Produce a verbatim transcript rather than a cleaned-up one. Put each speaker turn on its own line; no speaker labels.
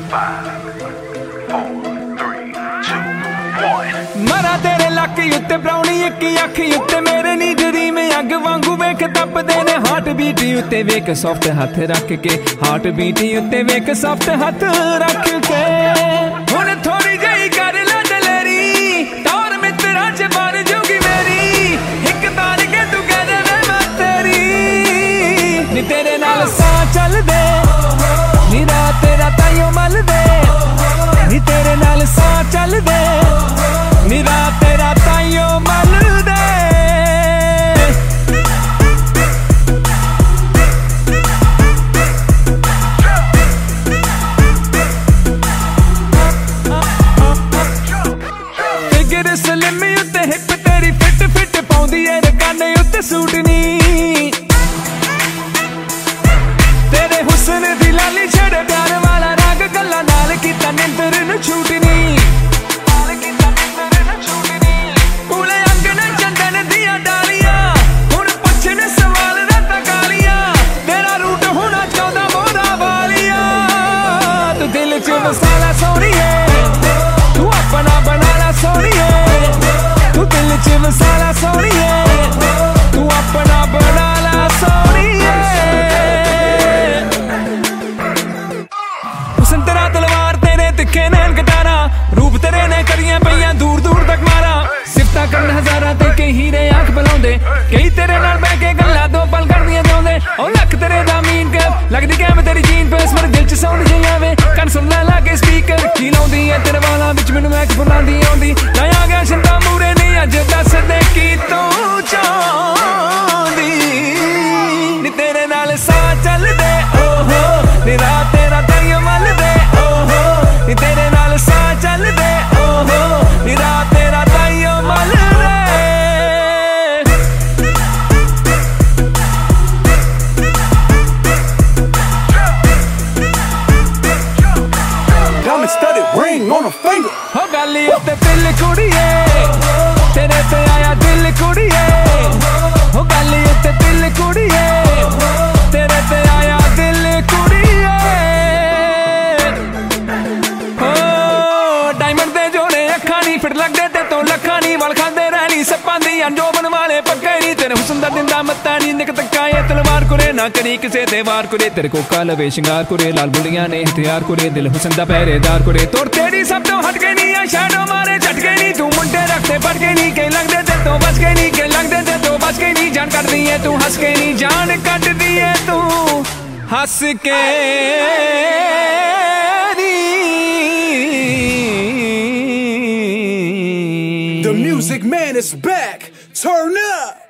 मरा तेरे लक उत्ते ब्राउनी एक अख उत्ते मेरे नी जरी में अग वांगू वेख तपदे ने हार्ट बीट उत्ते वेख सॉफ्ट हाथ रख के हार्ट बीट उत्ते वेख सॉफ्ट हाथ रख के हुण थोड़ी जही कर ला दलेरी तौर मित्रा च बन जूगी मेरी एक तार के तू कह दे मैं तेरी नी तेरे नाल सा चल दे नी रात तेरा ताइयों मल दे नी तेरे नाल सा चल दे नी रात तेरा ताइयों मल दे फिगर स्लिम उत्ते हिप तेरी फिट फिट पाउंदी ए रकाने उत्ते सूट नी तेरे हुस्न दी लाली छड़े प्यार वाला रंग गल्ला नाल कीता निंदर नूं छूट नी मसाला सोनिए तू अपना बनाना सोनिए तू दिल च मसाला सोनिए तू अपना बनाना सोनिए हुस्न तेरा तलवार तेरे तिखे नैन कटारा रूप तेरे ने करियां पईयां दूर दूर तक मारा सिफता करन हजारा ते कई हीरे आंख बुलाउंदे कई तेरे नाल बैठ के गल्ला दो पल करदियां जाउंदे ओ लख तेरे दा मीन के लगदी कैम तेरी जीन पे मेरे दिल च साउंड जे आवे कन सुन ला लागे स्पीकर की लाउंदी ऐ तेरे वाला विच मैनू मैक बुलांदी आउंदी ना आ गया शिंदा मूरे नहीं अज दस दे की तू चाहंदी नी तेरे नाल सा चल दे ओहो नी रात तेरा ताइयों मल दे ओहो नी तेरे नाल सा चल दे ओहो नी रात तेरा ताइयों मल दे
Studded ring on a finger.
हो गली उत्ते दिल कुड़िए तेरे ते आया दिल कुड़िए हो गली उत्ते दिल कुड़िए तेरे ते आया दिल कुड़िए हो डायमंड दे जोड़े अखां नी फिट लगदे ते तो लखां नी वल खांदे रहनी सप्पां दी अंजोबन वाले पक्के नी तेरे हुस्न दा दिंदा मत्ता नी निक तकाए तलवार कुरे ना करी किसे दे वार कुरे तेरे को काल वे शिंगार कुरे लाल बुलियां ने हथियार कुरे दिल हुस्न दा पहरेदार कुरे तोर तेरी सब तो हट गई नी शैडो मारे झटके नी तू मुंडे रखते पट गई नी के लगदे ते तो बच गई नी के लगदे ते तो बच गई नी जान कट दी है तू हंस के नी जान कट दी है तू हंस के
The music man is back. Turn up.